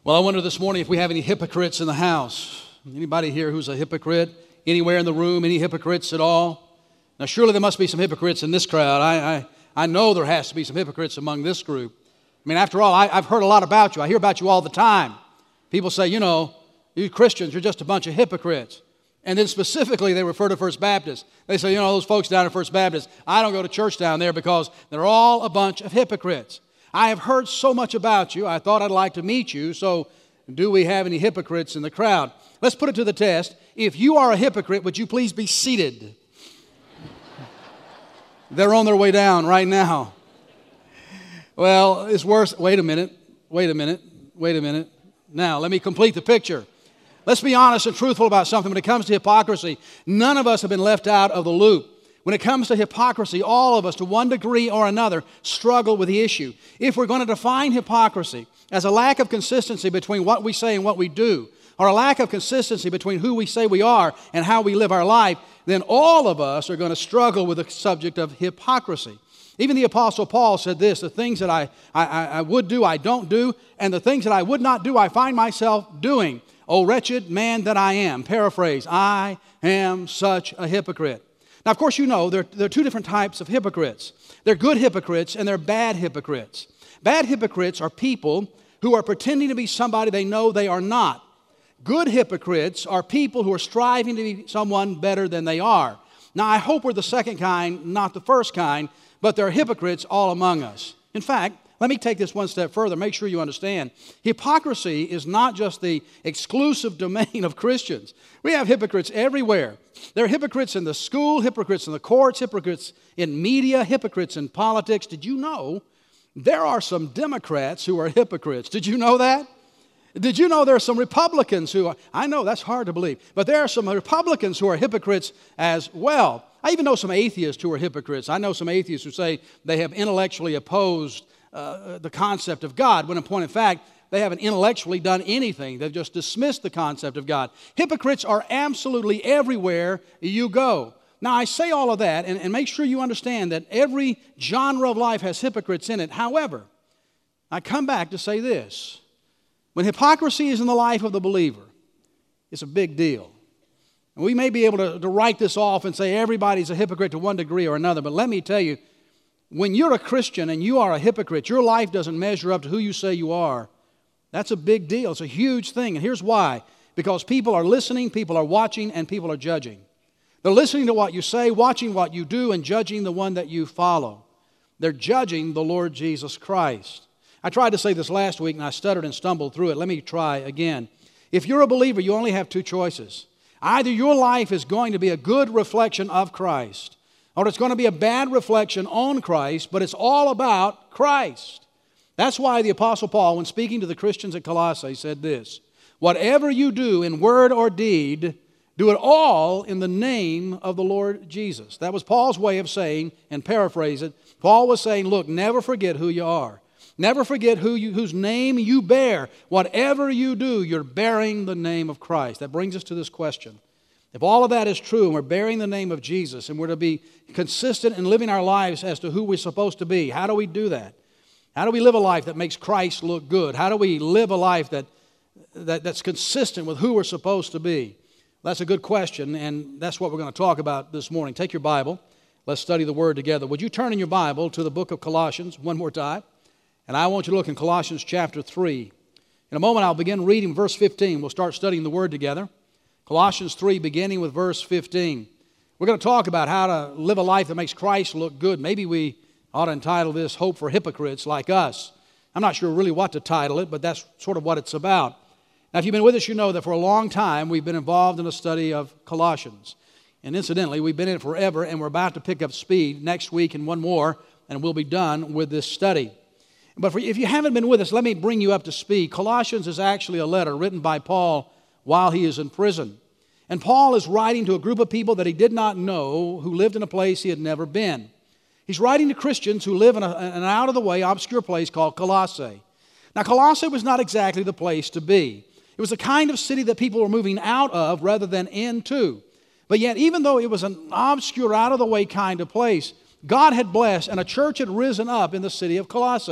Well, I wonder this morning if we have any hypocrites in the house. Anybody here who's a hypocrite? Anywhere in the room, any hypocrites at all? Now, surely there must be some hypocrites in this crowd. I know there has to be some hypocrites among this group. I mean, after all, I've heard a lot about you. I hear about you all the time. People say, you know, you Christians, you're just a bunch of hypocrites. And then specifically, they refer to First Baptist. They say, you know, those folks down at First Baptist, I don't go to church down there because they're all a bunch of hypocrites. I have heard so much about you, I thought I'd like to meet you, so do we have any hypocrites in the crowd? Let's put it to the test. If you are a hypocrite, would you please be seated? They're on their way down right now. Well, it's worse. Wait a minute. Now, let me complete the picture. Let's be honest and truthful about something. When it comes to hypocrisy, none of us have been left out of the loop. When it comes to hypocrisy, all of us, to one degree or another, struggle with the issue. If we're going to define hypocrisy as a lack of consistency between what we say and what we do, or a lack of consistency between who we say we are and how we live our life, then all of us are going to struggle with the subject of hypocrisy. Even the Apostle Paul said this, the things that I would do, I don't do, and the things that I would not do, I find myself doing. O wretched man that I am. Paraphrase, I am such a hypocrite. Now, of course, you know there are two different types of hypocrites. They're good hypocrites and they're bad hypocrites. Bad hypocrites are people who are pretending to be somebody they know they are not. Good hypocrites are people who are striving to be someone better than they are. Now, I hope we're the second kind, not the first kind, but there are hypocrites all among us. In fact, let me take this one step further. Make sure you understand. Hypocrisy is not just the exclusive domain of Christians. We have hypocrites everywhere. There are hypocrites in the school, hypocrites in the courts, hypocrites in media, hypocrites in politics. Did you know there are some Democrats who are hypocrites? Did you know that? Did you know there are some Republicans who are, I know that's hard to believe, but there are some Republicans who are hypocrites as well. I even know some atheists who are hypocrites. I know some atheists who say they have intellectually opposed the concept of God, when in point of fact, they haven't intellectually done anything. They've just dismissed the concept of God. Hypocrites are absolutely everywhere you go. Now, I say all of that, and make sure you understand that every genre of life has hypocrites in it. However, I come back to say this. When hypocrisy is in the life of the believer, it's a big deal. And we may be able to write this off and say everybody's a hypocrite to one degree or another, but let me tell you, when you're a Christian and you are a hypocrite, your life doesn't measure up to who you say you are. That's a big deal. It's a huge thing. And here's why. Because people are listening, people are watching, and people are judging. They're listening to what you say, watching what you do, and judging the one that you follow. They're judging the Lord Jesus Christ. I tried to say this last week, and I stuttered and stumbled through it. Let me try again. If you're a believer, you only have two choices. Either your life is going to be a good reflection of Christ, or it's going to be a bad reflection on Christ, but it's all about Christ. That's why the Apostle Paul, when speaking to the Christians at Colossae, said this, whatever you do in word or deed, do it all in the name of the Lord Jesus. That was Paul's way of saying, and paraphrase it, Paul was saying, look, never forget who you are. Never forget whose name you bear. Whatever you do, you're bearing the name of Christ. That brings us to this question. If all of that is true and we're bearing the name of Jesus and we're to be consistent in living our lives as to who we're supposed to be, how do we do that? How do we live a life that makes Christ look good? How do we live a life that's consistent with who we're supposed to be? That's a good question, and that's what we're going to talk about this morning. Take your Bible. Let's study the Word together. Would you turn in your Bible to the book of Colossians one more time? And I want you to look in Colossians chapter 3. In a moment, I'll begin reading verse 15. We'll start studying the Word together. Colossians 3, beginning with verse 15. We're going to talk about how to live a life that makes Christ look good. Maybe we ought to entitle this Hope for Hypocrites Like Us. I'm not sure really what to title it, but that's sort of what it's about. Now, if you've been with us, you know that for a long time we've been involved in a study of Colossians. And incidentally, we've been in it forever, and we're about to pick up speed next week and one more, and we'll be done with this study. But if you haven't been with us, let me bring you up to speed. Colossians is actually a letter written by Paul while he is in prison. And Paul is writing to a group of people that he did not know who lived in a place he had never been. He's writing to Christians who live in an out-of-the-way, obscure place called Colossae. Now, Colossae was not exactly the place to be. It was the kind of city that people were moving out of rather than into. But yet, even though it was an obscure, out-of-the-way kind of place, God had blessed and a church had risen up in the city of Colossae.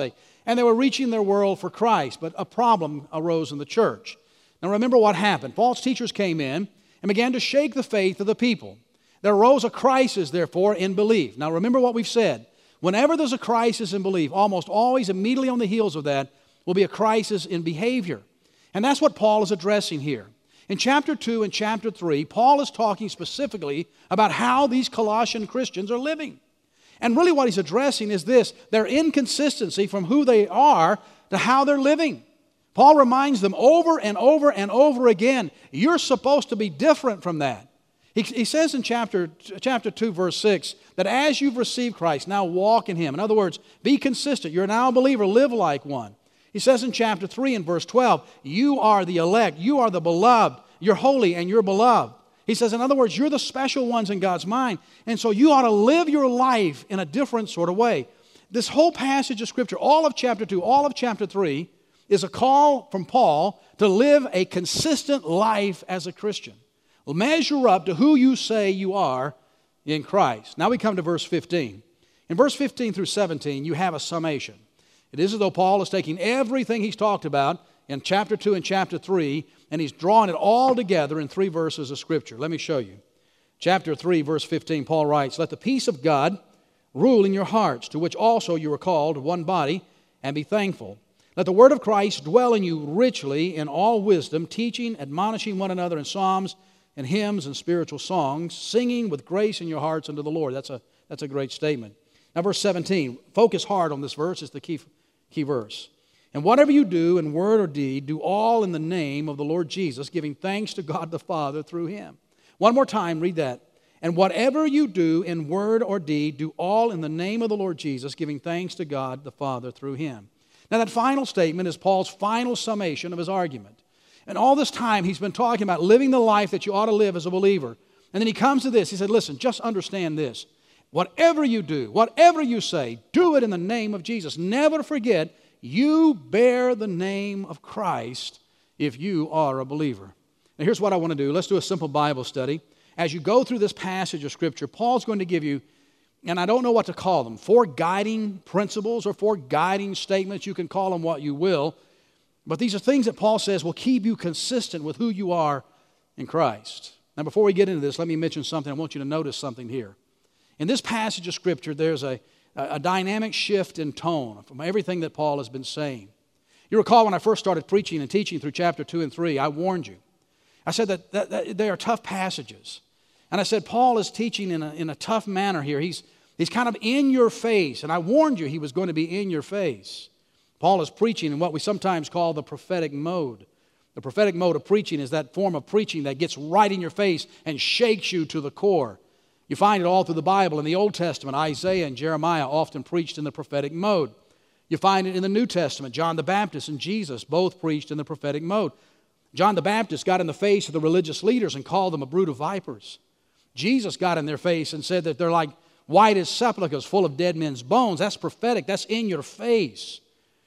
and they were reaching their world for Christ, but a problem arose in the church. Now remember what happened. False teachers came in and began to shake the faith of the people. There arose a crisis, therefore, in belief. Now remember what we've said. Whenever there's a crisis in belief, almost always immediately on the heels of that will be a crisis in behavior. And that's what Paul is addressing here. In chapter 2 and chapter 3, Paul is talking specifically about how these Colossian Christians are living. And really what he's addressing is this, their inconsistency from who they are to how they're living. Paul reminds them over and over and over again, you're supposed to be different from that. He says in chapter 2, verse 6, that as you've received Christ, now walk in Him. In other words, be consistent. You're now a believer, live like one. He says in chapter 3 and verse 12, you are the elect, you are the beloved, you're holy and you're beloved. He says, in other words, you're the special ones in God's mind, and so you ought to live your life in a different sort of way. This whole passage of Scripture, all of chapter 2, all of chapter 3, is a call from Paul to live a consistent life as a Christian. Measure up to who you say you are in Christ. Now we come to verse 15. In verse 15 through 17, you have a summation. It is as though Paul is taking everything he's talked about in chapter 2 and chapter 3, and he's drawing it all together in 3 verses of Scripture. Let me show you. Chapter 3, verse 15, Paul writes, let the peace of God rule in your hearts, to which also you were called, one body, and be thankful. Let the word of Christ dwell in you richly in all wisdom, teaching, admonishing one another in psalms and hymns and spiritual songs, singing with grace in your hearts unto the Lord. That's a great statement. Now verse 17, focus hard on this verse. It's the key verse. And whatever you do in word or deed, do all in the name of the Lord Jesus, giving thanks to God the Father through Him. One more time, read that. And whatever you do in word or deed, do all in the name of the Lord Jesus, giving thanks to God the Father through Him. Now that final statement is Paul's final summation of his argument. And all this time he's been talking about living the life that you ought to live as a believer. And then he comes to this. He said, listen, just understand this. Whatever you do, whatever you say, do it in the name of Jesus. Never forget, you bear the name of Christ if you are a believer. Now here's what I want to do. Let's do a simple Bible study. As you go through this passage of Scripture, Paul's going to give you, and I don't know what to call them, 4 guiding principles or 4 guiding statements. You can call them what you will. But these are things that Paul says will keep you consistent with who you are in Christ. Now before we get into this, let me mention something. I want you to notice something here. In this passage of Scripture, there's a dynamic shift in tone from everything that Paul has been saying. You recall when I first started preaching and teaching through chapter 2 and 3, I warned you. I said that they are tough passages. And I said Paul is teaching in a tough manner here. He's kind of in your face. And I warned you he was going to be in your face. Paul is preaching in what we sometimes call the prophetic mode. The prophetic mode of preaching is that form of preaching that gets right in your face and shakes you to the core. You find it all through the Bible. In the Old Testament, Isaiah and Jeremiah often preached in the prophetic mode. You find it in the New Testament. John the Baptist and Jesus both preached in the prophetic mode. John the Baptist got in the face of the religious leaders and called them a brood of vipers. Jesus got in their face and said that they're like white as sepulchres full of dead men's bones. That's prophetic. That's in your face.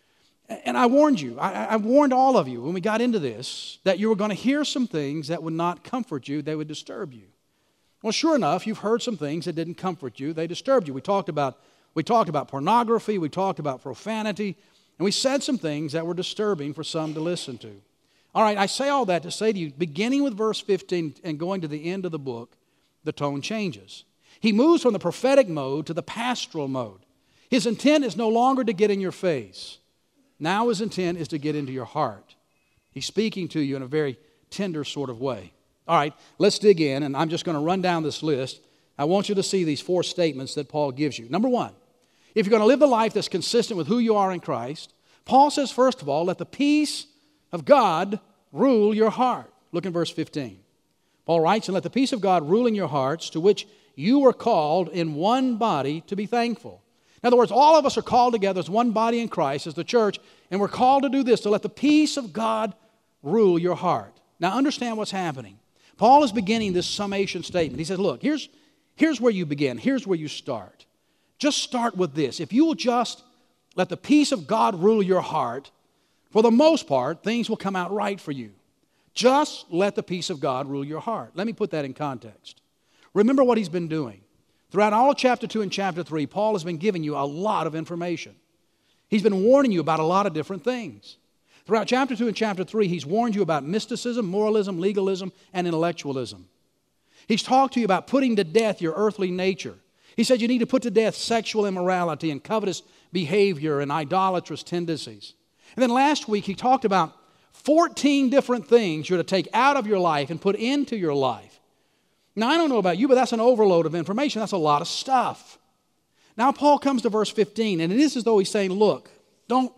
And I warned you, I warned all of you when we got into this, that you were going to hear some things that would not comfort you, they would disturb you. Well, sure enough, you've heard some things that didn't comfort you, they disturbed you. We talked about pornography, we talked about profanity, and we said some things that were disturbing for some to listen to. All right, I say all that to say to you, beginning with verse 15 and going to the end of the book, the tone changes. He moves from the prophetic mode to the pastoral mode. His intent is no longer to get in your face. Now his intent is to get into your heart. He's speaking to you in a very tender sort of way. All right, let's dig in, and I'm just going to run down this list. I want you to see these 4 statements that Paul gives you. Number 1, if you're going to live a life that's consistent with who you are in Christ, Paul says, first of all, let the peace of God rule your heart. Look in verse 15. Paul writes, and let the peace of God rule in your hearts, to which you were called in one body to be thankful. In other words, all of us are called together as one body in Christ, as the church, and we're called to do this, to let the peace of God rule your heart. Now understand what's happening. Paul is beginning this summation statement. He says, look, here's where you begin. Here's where you start. Just start with this. If you will just let the peace of God rule your heart, for the most part, things will come out right for you. Just let the peace of God rule your heart. Let me put that in context. Remember what he's been doing. Throughout all of chapter 2 and chapter 3, Paul has been giving you a lot of information. He's been warning you about a lot of different things. Throughout chapter 2 and chapter 3, he's warned you about mysticism, moralism, legalism, and intellectualism. He's talked to you about putting to death your earthly nature. He said you need to put to death sexual immorality and covetous behavior and idolatrous tendencies. And then last week he talked about 14 different things you're to take out of your life and put into your life. Now I don't know about you, but that's an overload of information. That's a lot of stuff. Now Paul comes to verse 15, and it is as though he's saying, look, don't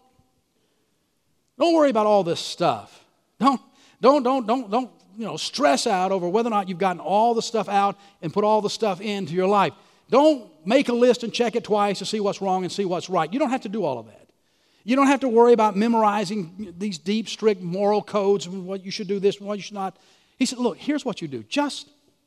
worry about all this stuff. Don't stress out over whether or not you've gotten all the stuff out and put all the stuff into your life. Don't make a list and check it twice to see what's wrong and see what's right. You don't have to do all of that. You don't have to worry about memorizing these deep, strict moral codes and what you should do this and what you should not. He said, look, here's what you do. Just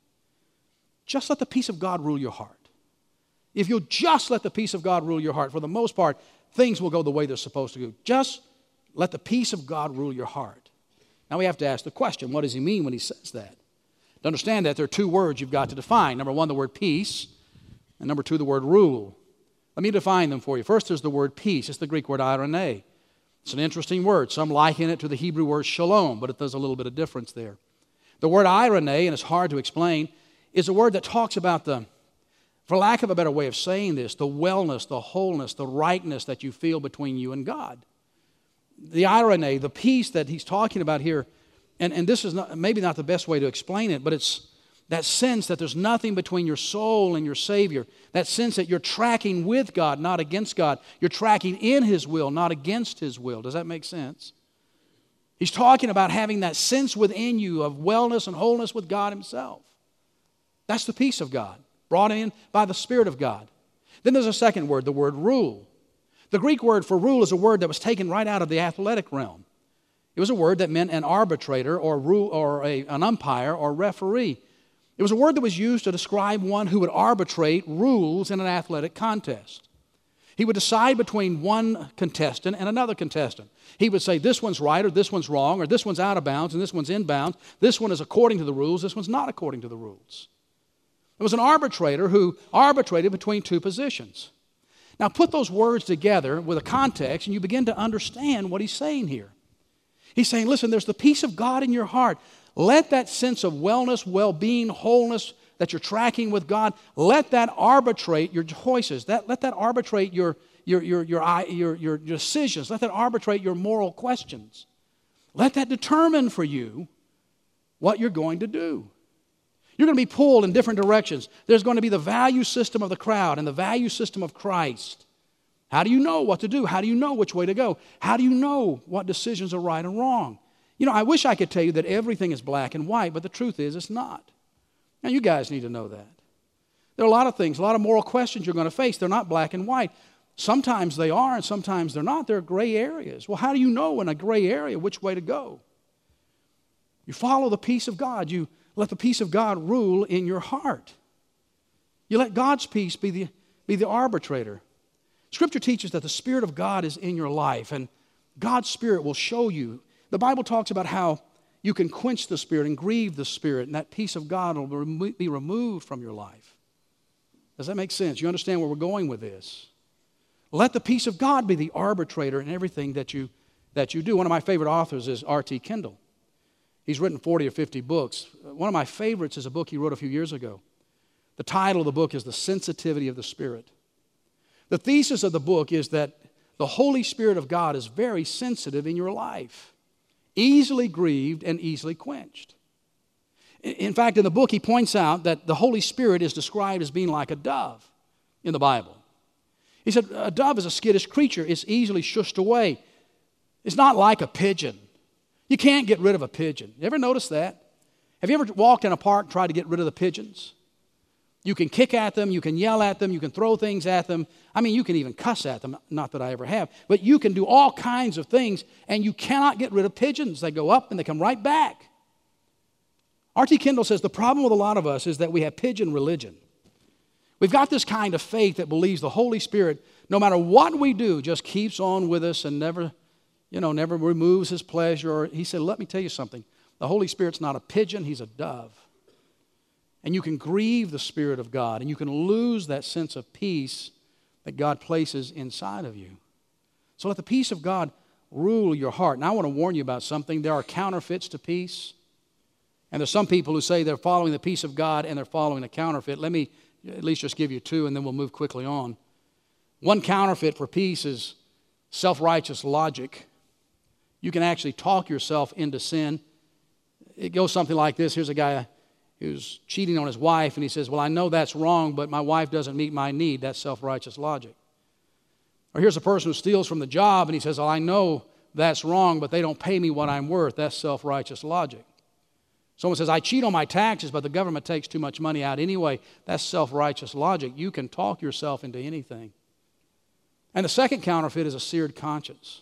let the peace of God rule your heart. If you'll just let the peace of God rule your heart, for the most part, things will go the way they're supposed to go. Just let the peace of God rule your heart. Now we have to ask the question, what does he mean when he says that? To understand that, there are two words you've got to define. Number one, the word peace, and number two, the word rule. Let me define them for you. First, there's the word peace. It's the Greek word eirene. It's an interesting word. Some liken it to the Hebrew word shalom, but there's a little bit of difference there. The word eirene, and it's hard to explain, is a word that talks about for lack of a better way of saying this, the wellness, the wholeness, the rightness that you feel between you and God. The eirene, the peace that he's talking about here, and this is maybe not the best way to explain it, but it's that sense that there's nothing between your soul and your Savior. That sense that you're tracking with God, not against God. You're tracking in His will, not against His will. Does that make sense? He's talking about having that sense within you of wellness and wholeness with God Himself. That's the peace of God, brought in by the Spirit of God. Then there's a second word, the word rule. The Greek word for rule is a word that was taken right out of the athletic realm. It was a word that meant an arbitrator or an umpire or referee. It was a word that was used to describe one who would arbitrate rules in an athletic contest. He would decide between one contestant and another contestant. He would say this one's right or this one's wrong or this one's out of bounds and this one's in bounds. This one is according to the rules, this one's not according to the rules. It was an arbitrator who arbitrated between two positions. Now put those words together with a context and you begin to understand what he's saying here. He's saying, listen, there's the peace of God in your heart. Let that sense of wellness, well-being, wholeness that you're tracking with God, let that arbitrate your choices. Let that arbitrate your decisions. Let that arbitrate your moral questions. Let that determine for you what you're going to do. You're going to be pulled in different directions. There's going to be the value system of the crowd and the value system of Christ. How do you know what to do? How do you know which way to go? How do you know what decisions are right and wrong? You know, I wish I could tell you that everything is black and white, but the truth is it's not. Now, you guys need to know that. There are a lot of things, a lot of moral questions you're going to face. They're not black and white. Sometimes they are and sometimes they're not. There are gray areas. Well, how do you know in a gray area which way to go? You follow the peace of God. You let the peace of God rule in your heart. You let God's peace be the arbitrator. Scripture teaches that the Spirit of God is in your life, and God's Spirit will show you. The Bible talks about how you can quench the Spirit and grieve the Spirit, and that peace of God will be removed from your life. Does that make sense? You understand where we're going with this? Let the peace of God be the arbitrator in everything that you do. One of my favorite authors is R.T. Kendall. He's written 40 or 50 books. One of my favorites is a book he wrote a few years ago. The title of the book is The Sensitivity of the Spirit. The thesis of the book is that the Holy Spirit of God is very sensitive in your life, easily grieved and easily quenched. In fact, in the book, he points out that the Holy Spirit is described as being like a dove in the Bible. He said, a dove is a skittish creature. It's easily shushed away. It's not like a pigeon. You can't get rid of a pigeon. You ever notice that? Have you ever walked in a park and tried to get rid of the pigeons? You can kick at them, you can yell at them, you can throw things at them. I mean, you can even cuss at them, not that I ever have. But you can do all kinds of things, and you cannot get rid of pigeons. They go up and they come right back. R.T. Kendall says the problem with a lot of us is that we have pigeon religion. We've got this kind of faith that believes the Holy Spirit, no matter what we do, just keeps on with us and never removes His pleasure. He said, let me tell you something. The Holy Spirit's not a pigeon, He's a dove. And you can grieve the Spirit of God, and you can lose that sense of peace that God places inside of you. So let the peace of God rule your heart. Now I want to warn you about something. There are counterfeits to peace. And there's some people who say they're following the peace of God and they're following a counterfeit. Let me at least just give you two and then we'll move quickly on. One counterfeit for peace is self-righteous logic. You can actually talk yourself into sin. It goes something like this. Here's a guy who's cheating on his wife and he says, well, I know that's wrong, but my wife doesn't meet my need. That's self-righteous logic. Or here's a person who steals from the job and he says, well, I know that's wrong, but they don't pay me what I'm worth. That's self-righteous logic. Someone says, I cheat on my taxes, but the government takes too much money out anyway. That's self-righteous logic. You can talk yourself into anything. And the second counterfeit is a seared conscience.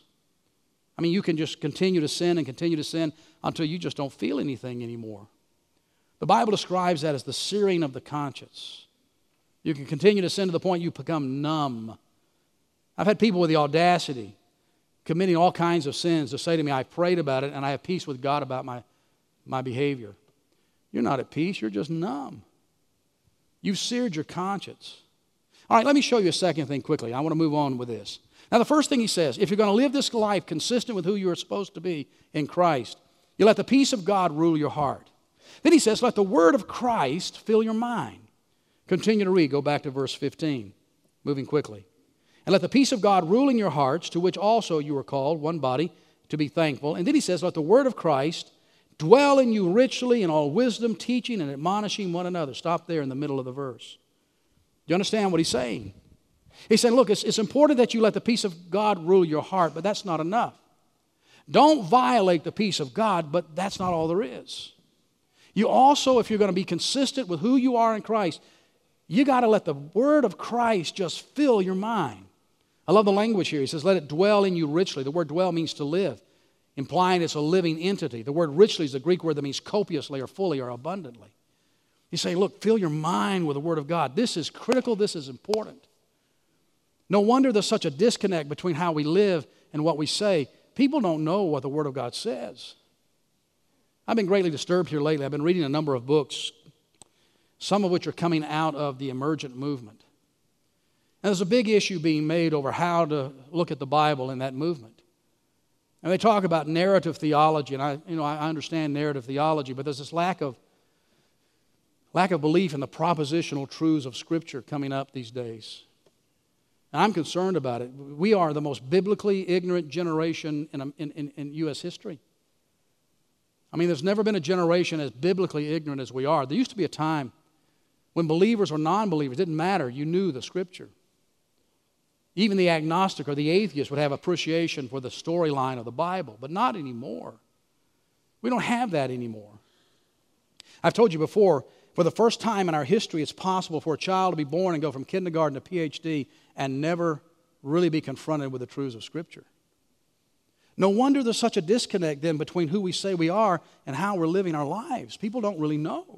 I mean, you can just continue to sin and continue to sin until you just don't feel anything anymore. The Bible describes that as the searing of the conscience. You can continue to sin to the point you become numb. I've had people with the audacity committing all kinds of sins to say to me, I prayed about it and I have peace with God about my behavior. You're not at peace, you're just numb. You've seared your conscience. All right, let me show you a second thing quickly. I want to move on with this. Now, the first thing he says, if you're going to live this life consistent with who you are supposed to be in Christ, you let the peace of God rule your heart. Then he says, let the word of Christ fill your mind. Continue to read. Go back to verse 15, moving quickly. And let the peace of God rule in your hearts, to which also you are called, one body, to be thankful. And then he says, let the word of Christ dwell in you richly in all wisdom, teaching and admonishing one another. Stop there in the middle of the verse. Do you understand what he's saying? He's saying, look, it's important that you let the peace of God rule your heart, but that's not enough. Don't violate the peace of God, but that's not all there is. You also, if you're going to be consistent with who you are in Christ, you got to let the word of Christ just fill your mind. I love the language here. He says, let it dwell in you richly. The word dwell means to live, implying it's a living entity. The word richly is the Greek word that means copiously or fully or abundantly. He's saying, look, fill your mind with the word of God. This is critical. This is important. No wonder there's such a disconnect between how we live and what we say. People don't know what the word of God says. I've been greatly disturbed here lately. I've been reading a number of books, some of which are coming out of the emergent movement. And there's a big issue being made over how to look at the Bible in that movement. And they talk about narrative theology, and I understand narrative theology, but there's this lack of belief in the propositional truths of Scripture coming up these days. And I'm concerned about it. We are the most biblically ignorant generation in U.S. history. I mean, there's never been a generation as biblically ignorant as we are. There used to be a time when believers or non-believers, it didn't matter, you knew the Scripture. Even the agnostic or the atheist would have appreciation for the storyline of the Bible, but not anymore. We don't have that anymore. I've told you before, for the first time in our history, it's possible for a child to be born and go from kindergarten to PhD and never really be confronted with the truths of Scripture. No wonder there's such a disconnect then between who we say we are and how we're living our lives. People don't really know.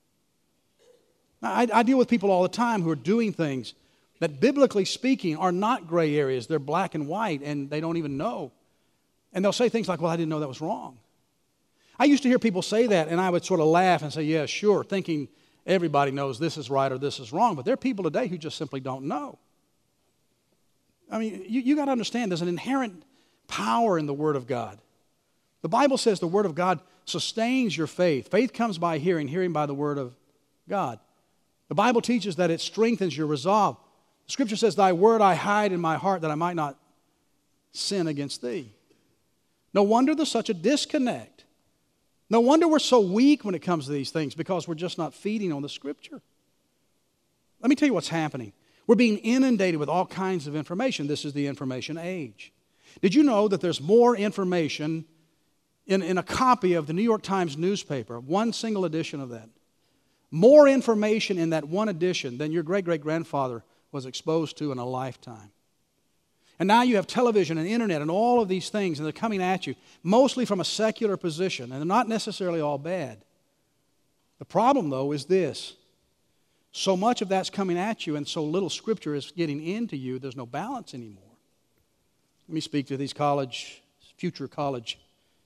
I deal with people all the time who are doing things that, biblically speaking, are not gray areas. They're black and white, and they don't even know. And they'll say things like, well, I didn't know that was wrong. I used to hear people say that, and I would sort of laugh and say, yeah, sure, thinking everybody knows this is right or this is wrong. But there are people today who just simply don't know. I mean, you got to understand there's an inherent power in the Word of God. The Bible says the Word of God sustains your faith. Faith comes by hearing, hearing by the Word of God. The Bible teaches that it strengthens your resolve. The Scripture says, thy word I hide in my heart that I might not sin against thee. No wonder there's such a disconnect. No wonder we're so weak when it comes to these things, because we're just not feeding on the Scripture. Let me tell you what's happening. We're being inundated with all kinds of information. This is the information age. Did you know that there's more information in a copy of the New York Times newspaper, one single edition of that? More information in that one edition than your great-great-grandfather was exposed to in a lifetime. And now you have television and internet and all of these things, and they're coming at you, mostly from a secular position, and they're not necessarily all bad. The problem, though, is this. So much of that's coming at you, and so little Scripture is getting into you, there's no balance anymore. Let me speak to these future college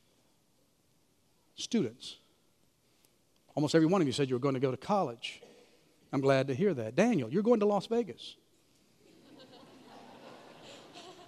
students. Almost every one of you said you were going to go to college. I'm glad to hear that. Daniel, you're going to Las Vegas.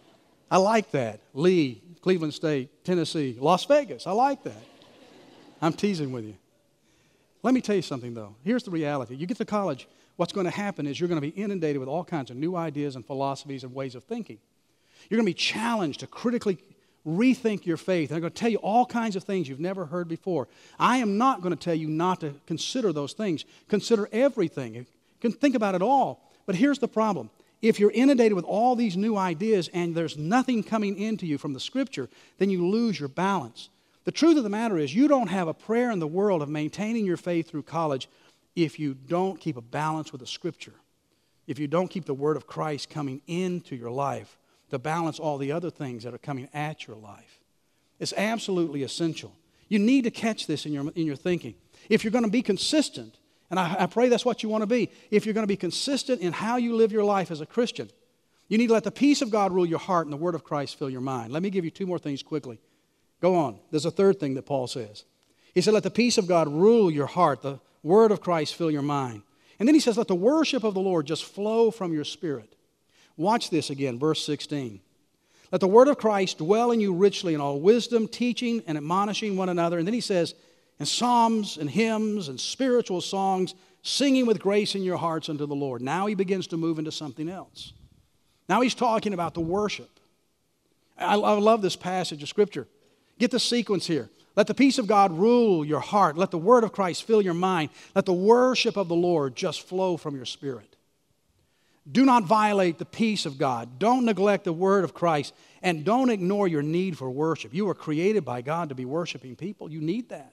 I like that. Lee, Cleveland State, Tennessee, Las Vegas. I like that. I'm teasing with you. Let me tell you something, though. Here's the reality. You get to college, what's going to happen is you're going to be inundated with all kinds of new ideas and philosophies and ways of thinking. You're going to be challenged to critically rethink your faith. They're going to tell you all kinds of things you've never heard before. I am not going to tell you not to consider those things. Consider everything. You can think about it all. But here's the problem. If you're inundated with all these new ideas and there's nothing coming into you from the Scripture, then you lose your balance. The truth of the matter is you don't have a prayer in the world of maintaining your faith through college if you don't keep a balance with the Scripture, if you don't keep the Word of Christ coming into your life to balance all the other things that are coming at your life. It's absolutely essential. You need to catch this in your thinking. If you're going to be consistent, and I pray that's what you want to be, if you're going to be consistent in how you live your life as a Christian, you need to let the peace of God rule your heart and the Word of Christ fill your mind. Let me give you two more things quickly. Go on. There's a third thing that Paul says. He said, let the peace of God rule your heart, the Word of Christ fill your mind. And then he says, let the worship of the Lord just flow from your spirit. Watch this again, verse 16. Let the word of Christ dwell in you richly in all wisdom, teaching and admonishing one another. And then he says, in psalms and hymns and spiritual songs, singing with grace in your hearts unto the Lord. Now he begins to move into something else. Now he's talking about the worship. I love this passage of Scripture. Get the sequence here. Let the peace of God rule your heart. Let the word of Christ fill your mind. Let the worship of the Lord just flow from your spirit. Do not violate the peace of God. Don't neglect the word of Christ. And don't ignore your need for worship. You were created by God to be worshiping people. You need that.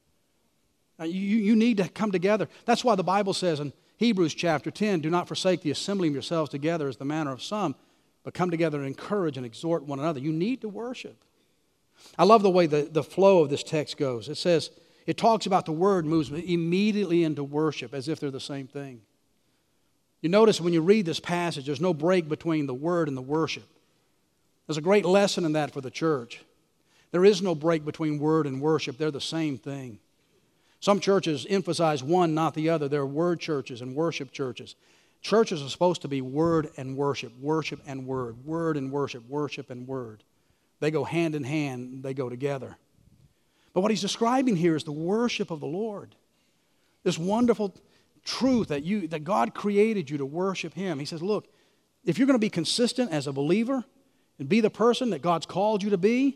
You need to come together. That's why the Bible says in Hebrews chapter 10, do not forsake the assembling of yourselves together as the manner of some, but come together and encourage and exhort one another. You need to worship. I love the way the flow of this text goes. It says, it talks about the word moves immediately into worship as if they're the same thing. You notice when you read this passage, there's no break between the word and the worship. There's a great lesson in that for the church. There is no break between word and worship. They're the same thing. Some churches emphasize one, not the other. There are word churches and worship churches. Churches are supposed to be word and worship and word, word and worship and word. They go hand in hand. They go together. But what he's describing here is the worship of the Lord. This wonderful truth that God created you to worship Him. He says, look, if you're going to be consistent as a believer and be the person that God's called you to be,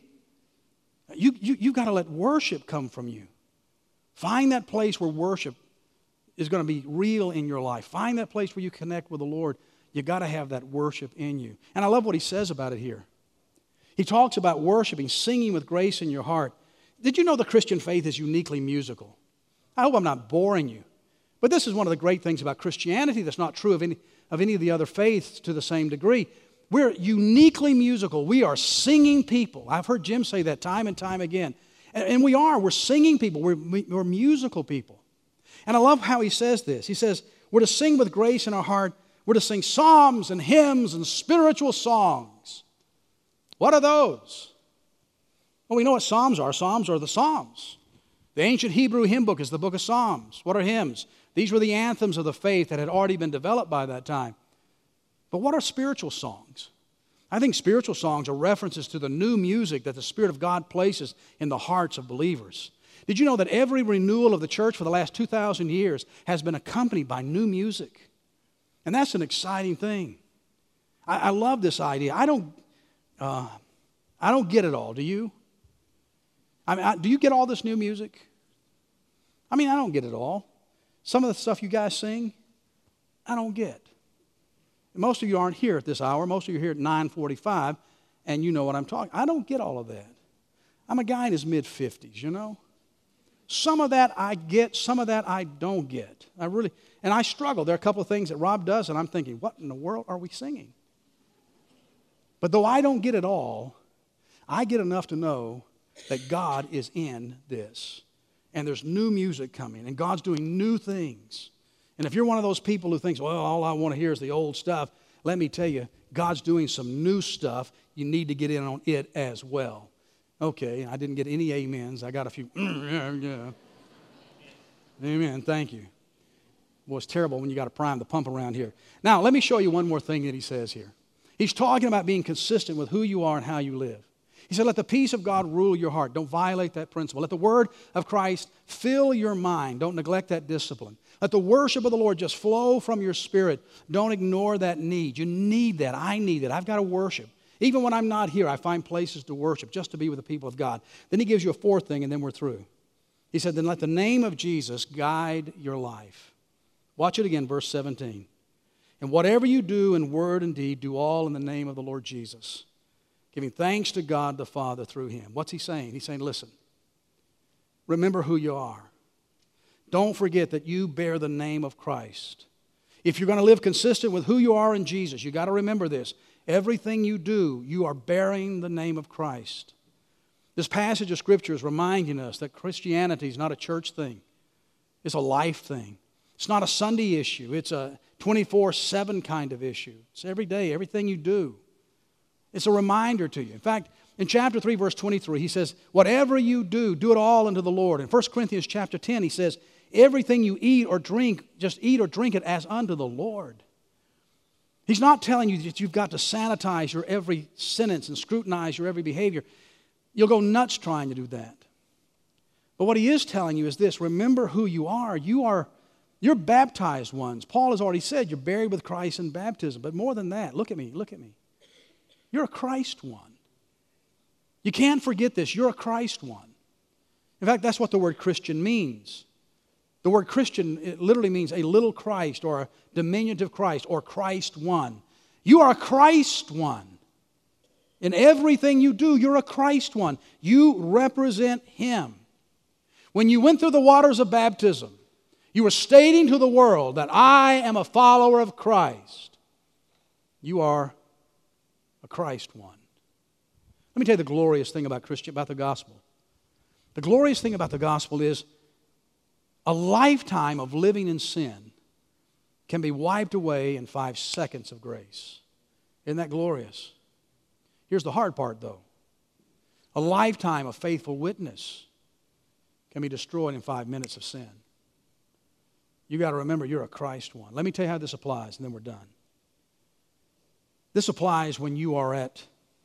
you've got to let worship come from you. Find that place where worship is going to be real in your life. Find that place where you connect with the Lord. You've got to have that worship in you. And I love what he says about it here. He talks about worshiping, singing with grace in your heart. Did you know the Christian faith is uniquely musical? I hope I'm not boring you. But this is one of the great things about Christianity that's not true of any of the other faiths to the same degree. We're uniquely musical. We are singing people. I've heard Jim say that time and time again. And we are. We're singing people. We're musical people. And I love how he says this. He says, we're to sing with grace in our heart. We're to sing psalms and hymns and spiritual songs. What are those? Well, we know what psalms are. Psalms are the Psalms. The ancient Hebrew hymn book is the book of Psalms. What are hymns? These were the anthems of the faith that had already been developed by that time. But what are spiritual songs? I think spiritual songs are references to the new music that the Spirit of God places in the hearts of believers. Did you know that every renewal of the church for the last 2,000 years has been accompanied by new music? And that's an exciting thing. I love this idea. I don't get it all, do you? Do you get all this new music? I don't get it all. Some of the stuff you guys sing, I don't get. Most of you aren't here at this hour. Most of you are here at 9:45, and you know what I'm talking. I don't get all of that. I'm a guy in his mid-50s, you know. Some of that I get, some of that I don't get. And I struggle. There are a couple of things that Rob does, and I'm thinking, what in the world are we singing? But though I don't get it all, I get enough to know that God is in this. And there's new music coming, and God's doing new things. And if you're one of those people who thinks, well, all I want to hear is the old stuff, let me tell you, God's doing some new stuff. You need to get in on it as well. Okay, I didn't get any amens. I got a few, yeah. Amen, thank you. Well, it's terrible when you got to prime the pump around here. Now, let me show you one more thing that he says here. He's talking about being consistent with who you are and how you live. He said, let the peace of God rule your heart. Don't violate that principle. Let the word of Christ fill your mind. Don't neglect that discipline. Let the worship of the Lord just flow from your spirit. Don't ignore that need. You need that. I need it. I've got to worship. Even when I'm not here, I find places to worship, just to be with the people of God. Then he gives you a fourth thing, and then we're through. He said, then let the name of Jesus guide your life. Watch it again, verse 17. And whatever you do in word and deed, do all in the name of the Lord Jesus, giving thanks to God the Father through him. What's he saying? He's saying, listen, remember who you are. Don't forget that you bear the name of Christ. If you're going to live consistent with who you are in Jesus, you've got to remember this. Everything you do, you are bearing the name of Christ. This passage of Scripture is reminding us that Christianity is not a church thing. It's a life thing. It's not a Sunday issue. It's a 24/7 kind of issue. It's every day, everything you do. It's a reminder to you. In fact, in chapter 3, verse 23, he says, whatever you do, do it all unto the Lord. In 1 Corinthians chapter 10, he says, everything you eat or drink, just eat or drink it as unto the Lord. He's not telling you that you've got to sanitize your every sentence and scrutinize your every behavior. You'll go nuts trying to do that. But what he is telling you is this: remember who you are. You're baptized ones. Paul has already said you're buried with Christ in baptism. But more than that, look at me. You're a Christ one. You can't forget this. You're a Christ one. In fact, that's what the word Christian means. The word Christian, it literally means a little Christ or a diminutive Christ or Christ one. You are a Christ one. In everything you do, you're a Christ one. You represent him. When you went through the waters of baptism, you were stating to the world that I am a follower of Christ. You are a Christ one. Let me tell you the glorious thing about the gospel. The glorious thing about the gospel is a lifetime of living in sin can be wiped away in 5 seconds of grace. Isn't that glorious? Here's the hard part, though. A lifetime of faithful witness can be destroyed in 5 minutes of sin. You've got to remember you're a Christ one. Let me tell you how this applies, and then we're done. This applies when you are at,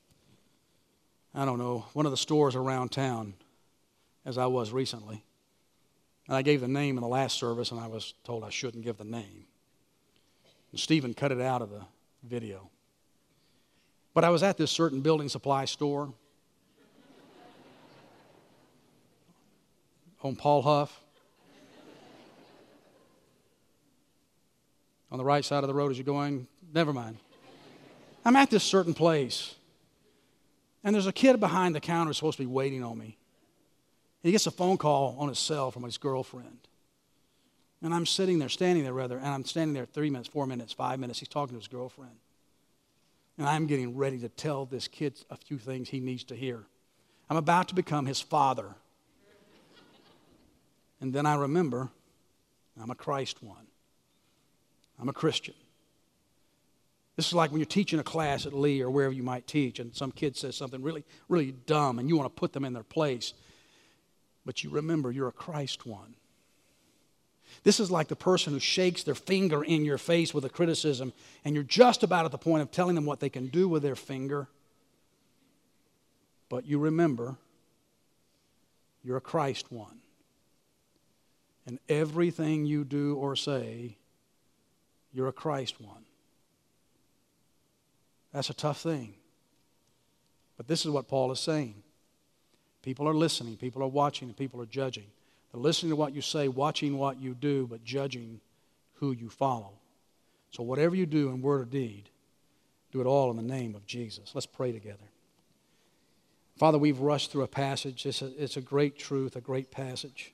one of the stores around town, as I was recently. And I gave the name in the last service, and I was told I shouldn't give the name. And Stephen cut it out of the video. But I was at this certain building supply store on Paul Huff, on the right side of the road as you're going. Never mind. I'm at this certain place, and there's a kid behind the counter supposed to be waiting on me. He gets a phone call on his cell from his girlfriend. And I'm standing there, and I'm standing there 3 minutes, 4 minutes, 5 minutes. He's talking to his girlfriend. And I'm getting ready to tell this kid a few things he needs to hear. I'm about to become his father. And then I remember I'm a Christ one. I'm a Christian. This is like when you're teaching a class at Lee or wherever you might teach, and some kid says something really, really dumb, and you want to put them in their place. But you remember you're a Christ one. This is like the person who shakes their finger in your face with a criticism, and you're just about at the point of telling them what they can do with their finger. But you remember you're a Christ one. And everything you do or say, you're a Christ one. That's a tough thing. But this is what Paul is saying. People are listening, people are watching, and people are judging. They're listening to what you say, watching what you do, but judging who you follow. So whatever you do in word or deed, do it all in the name of Jesus. Let's pray together. Father, we've rushed through a passage. It's a great truth, a great passage.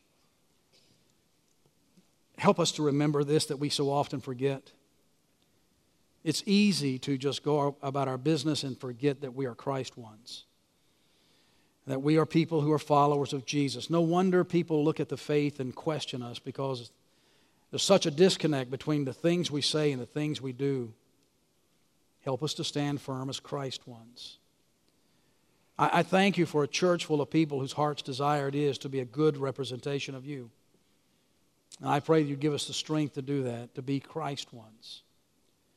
Help us to remember this that we so often forget. It's easy to just go about our business and forget that we are Christ ones. That we are people who are followers of Jesus. No wonder people look at the faith and question us, because there's such a disconnect between the things we say and the things we do. Help us to stand firm as Christ ones. I thank you for a church full of people whose heart's desire it is to be a good representation of you. And I pray that you give us the strength to do that, to be Christ ones.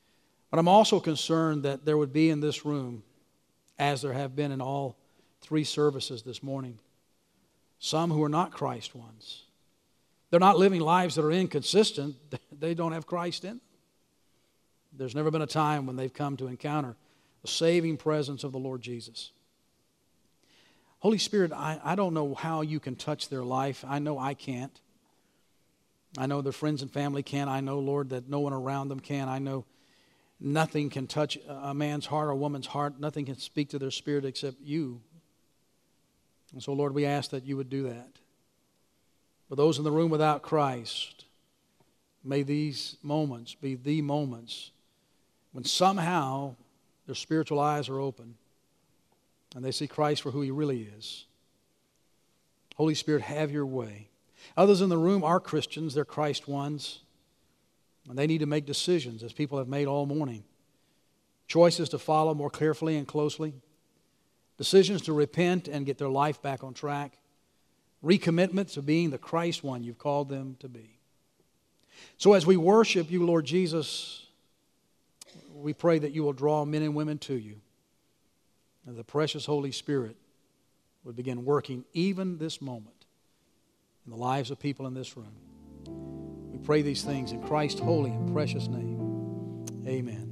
But I'm also concerned that there would be in this room, as there have been in all 3 services this morning, some who are not Christ ones. They're not living lives that are inconsistent. They don't have Christ in them. There's never been a time when they've come to encounter the saving presence of the Lord Jesus. Holy Spirit, I don't know how you can touch their life. I know I can't. I know their friends and family can. I know, Lord, that no one around them can. I know nothing can touch a man's heart or a woman's heart. Nothing can speak to their spirit except you. And so, Lord, we ask that you would do that. For those in the room without Christ, may these moments be the moments when somehow their spiritual eyes are open and they see Christ for who He really is. Holy Spirit, have your way. Others in the room are Christians. They're Christ ones. And they need to make decisions, as people have made all morning. Choices to follow more carefully and closely. Decisions to repent and get their life back on track. Recommitment to being the Christ one you've called them to be. So as we worship you, Lord Jesus, we pray that you will draw men and women to you. And the precious Holy Spirit would begin working even this moment in the lives of people in this room. We pray these things in Christ's holy and precious name. Amen.